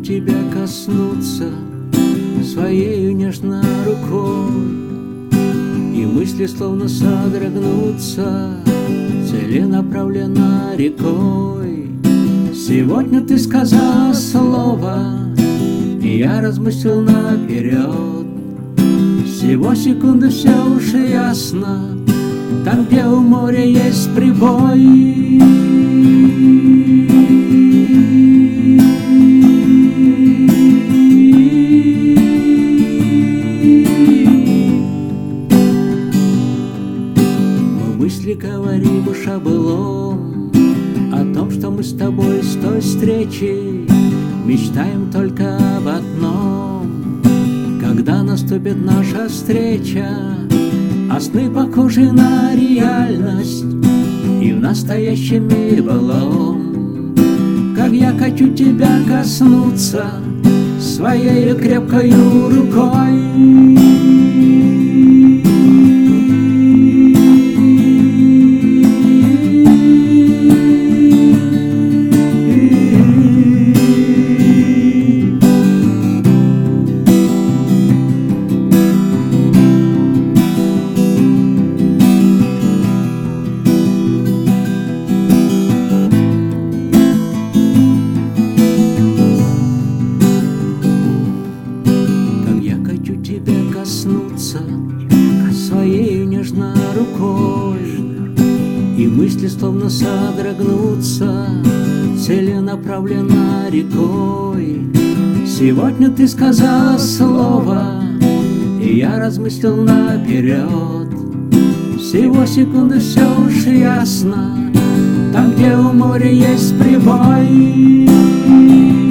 тебя коснуться своею нежной рукой, и мысли словно содрогнутся, целенаправленно рекой. Сегодня ты сказала слово, и я размыслил наперед. Всего секунды все уж ясно, там, где у моря есть прибой. Мы мысли говорим уж о былом, о том, что мы с тобой с той встречи мечтаем только об одном. Когда наступит наша встреча, а сны похожи на реальность, и в настоящем мире былом, как я хочу тебя коснуться своей крепкой рукой. Коснуться своей нежной рукой, и мысли словно содрогнутся, целенаправленно рекой. Сегодня ты сказала слово, и я размыслил наперед. Всего секунды все уж ясно, там, где у моря есть прибой.